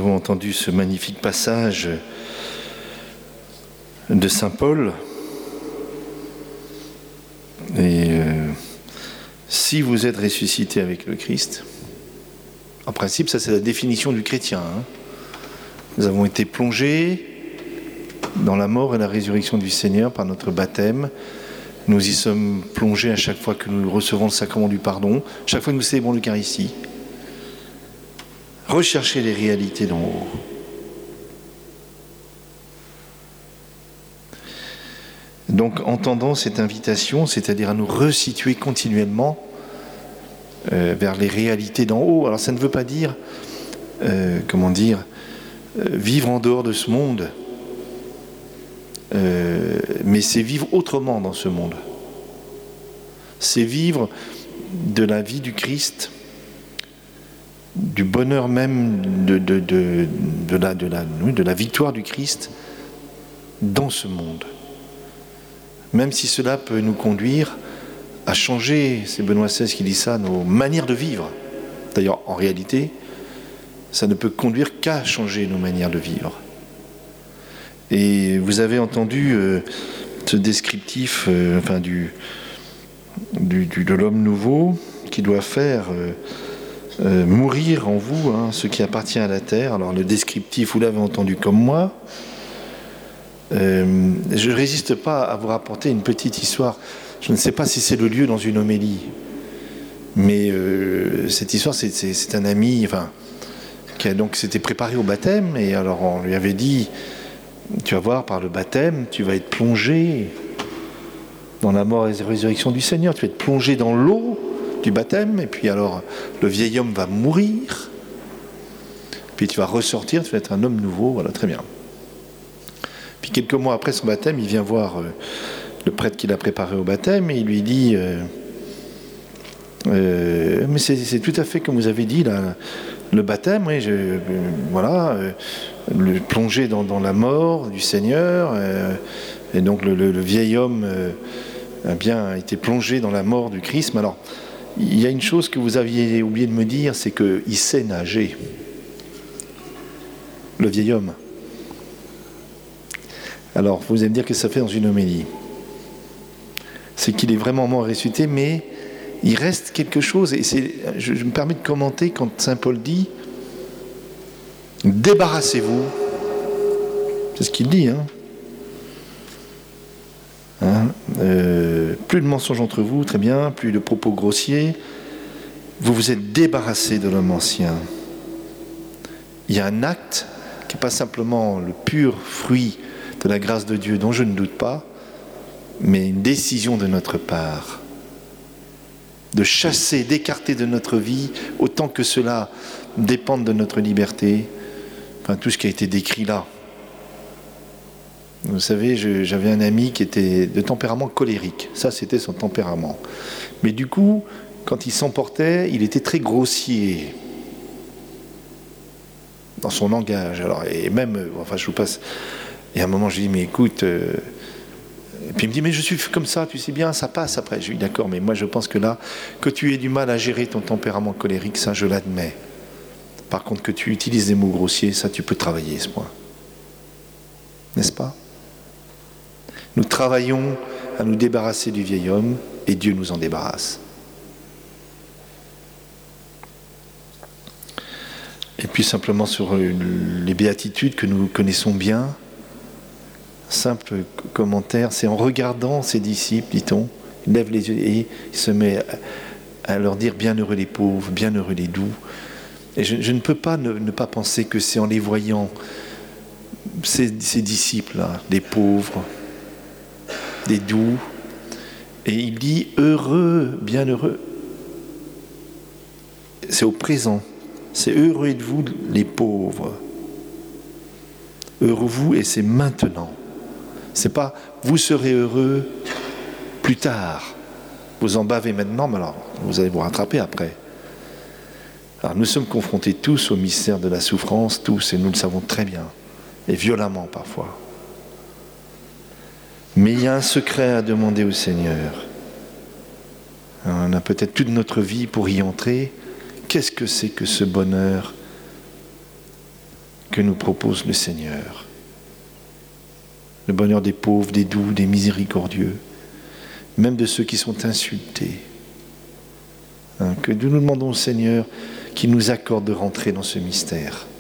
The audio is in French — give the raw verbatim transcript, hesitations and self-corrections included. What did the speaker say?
avons entendu ce magnifique passage de saint Paul. Et euh, si vous êtes ressuscité avec le Christ, en principe, ça c'est la définition du chrétien. Hein. Nous avons été plongés dans la mort et la résurrection du Seigneur par notre baptême. Nous y sommes plongés à chaque fois que nous recevons le sacrement du pardon, chaque fois que nous célébrons l'Eucharistie. Recherchez les réalités d'en haut. Donc, entendant cette invitation, c'est-à-dire à nous resituer continuellement euh, vers les réalités d'en haut. Alors, ça ne veut pas dire, euh, comment dire, euh, vivre en dehors de ce monde, euh, mais c'est vivre autrement dans ce monde. C'est vivre de la vie du Christ, du bonheur même de, de, de, de, la, de, la, de la victoire du Christ dans ce monde. Même si cela peut nous conduire à changer, c'est Benoît seize qui dit ça, nos manières de vivre. D'ailleurs, en réalité, ça ne peut conduire qu'à changer nos manières de vivre. Et vous avez entendu euh, ce descriptif euh, enfin, du, du, du, de l'homme nouveau qui doit faire euh, euh, mourir en vous hein, ce qui appartient à la terre. Alors le descriptif, vous l'avez entendu comme moi. Euh, je ne résiste pas à vous rapporter une petite histoire. Je ne sais pas si c'est le lieu dans une homélie, mais euh, cette histoire, c'est, c'est, c'est un ami, enfin, qui a donc s'était préparé au baptême, et alors on lui avait dit, tu vas voir, par le baptême, tu vas être plongé dans la mort et la résurrection du Seigneur, tu vas être plongé dans l'eau du baptême, et puis alors le vieil homme va mourir, puis tu vas ressortir, tu vas être un homme nouveau, voilà, très bien. Puis quelques mois après son baptême, il vient voir euh, le prêtre qui l'a préparé au baptême et il lui dit euh, euh, mais c'est, c'est tout à fait comme vous avez dit là, le baptême, oui, je, euh, voilà, euh, le plonger dans, dans la mort du Seigneur, euh, et donc le, le, le vieil homme euh, a bien été plongé dans la mort du Christ. Mais alors, il y a une chose que vous aviez oublié de me dire, c'est qu'il sait nager, le vieil homme. Alors, vous allez me dire que ça fait dans une homélie. C'est qu'il est vraiment mort et ressuscité, mais il reste quelque chose. Et c'est, je, je me permets de commenter quand saint Paul dit « Débarrassez-vous ». C'est ce qu'il dit. Hein, hein euh, plus de mensonges entre vous, très bien, plus de propos grossiers. Vous vous êtes débarrassés de l'homme ancien. Il y a un acte qui n'est pas simplement le pur fruit de la grâce de Dieu, dont je ne doute pas, mais une décision de notre part, de chasser, d'écarter de notre vie, autant que cela dépende de notre liberté, enfin tout ce qui a été décrit là. Vous savez, je, j'avais un ami qui était de tempérament colérique, ça c'était son tempérament. Mais du coup, quand il s'emportait, il était très grossier dans son langage. Alors, et même, enfin je vous passe... Et à un moment, je lui dis, mais écoute, euh... et puis il me dit, mais je suis comme ça, tu sais bien, ça passe après. Je lui dis, d'accord, mais moi je pense que là, que tu aies du mal à gérer ton tempérament colérique, ça je l'admets. Par contre, que tu utilises des mots grossiers, ça tu peux travailler ce point. N'est-ce pas? Nous travaillons à nous débarrasser du vieil homme, et Dieu nous en débarrasse. Et puis simplement sur les béatitudes que nous connaissons bien, simple commentaire, c'est en regardant ses disciples, dit-on, il lève les yeux et il se met à leur dire bienheureux les pauvres, bienheureux les doux. Et je, je ne peux pas ne, ne pas penser que c'est en les voyant, ces, ces disciples-là, des pauvres, des doux, et il dit heureux, bienheureux. C'est au présent, c'est heureux êtes-vous les pauvres. Heureux vous, et c'est maintenant. C'est pas vous serez heureux plus tard. Vous en bavez maintenant, mais alors vous allez vous rattraper après. Alors nous sommes confrontés tous au mystère de la souffrance, tous, et nous le savons très bien, et violemment parfois. Mais il y a un secret à demander au Seigneur. On a peut-être toute notre vie pour y entrer. Qu'est-ce que c'est que ce bonheur que nous propose le Seigneur. Le bonheur des pauvres, des doux, des miséricordieux, même de ceux qui sont insultés. Hein, que nous nous demandons au Seigneur qu'il nous accorde de rentrer dans ce mystère.